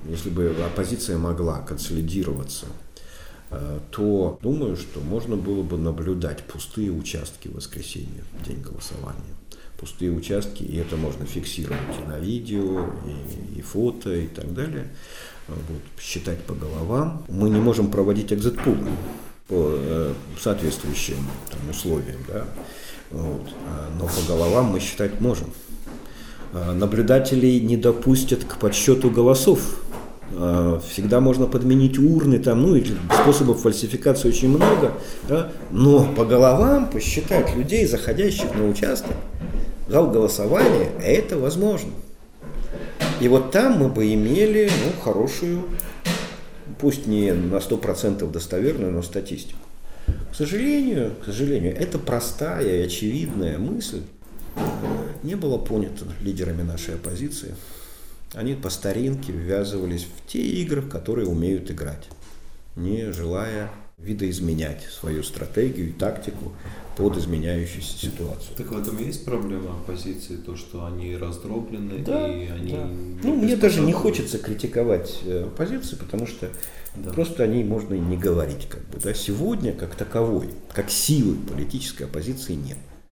если бы оппозиция могла консолидироваться, то думаю, что можно было бы наблюдать пустые участки в воскресенье, в день голосования. Пустые участки, и это можно фиксировать и на видео, и фото, и так далее. Вот, считать по головам. Мы не можем проводить экзит-пулы по соответствующим условиям, да? Вот. Но по головам мы считать можем. Наблюдателей не допустят к подсчету голосов. Всегда можно подменить урны, способов фальсификации очень много, да? Но по головам посчитать людей, заходящих на участок, зал голосования, это возможно. И вот там мы бы имели хорошую, пусть не на 100% достоверную, но статистику. К сожалению, эта простая и очевидная мысль не была понята лидерами нашей оппозиции. Они по старинке ввязывались в те игры, в которые умеют играть, не желая видоизменять свою стратегию и тактику под изменяющуюся ситуацию. Так в этом и есть проблема оппозиции, то, что они раздроблены, да, и они... Да. Мне даже не хочется критиковать оппозицию, потому что просто о ней можно и не говорить. Сегодня, как таковой, как силы политической оппозиции нет.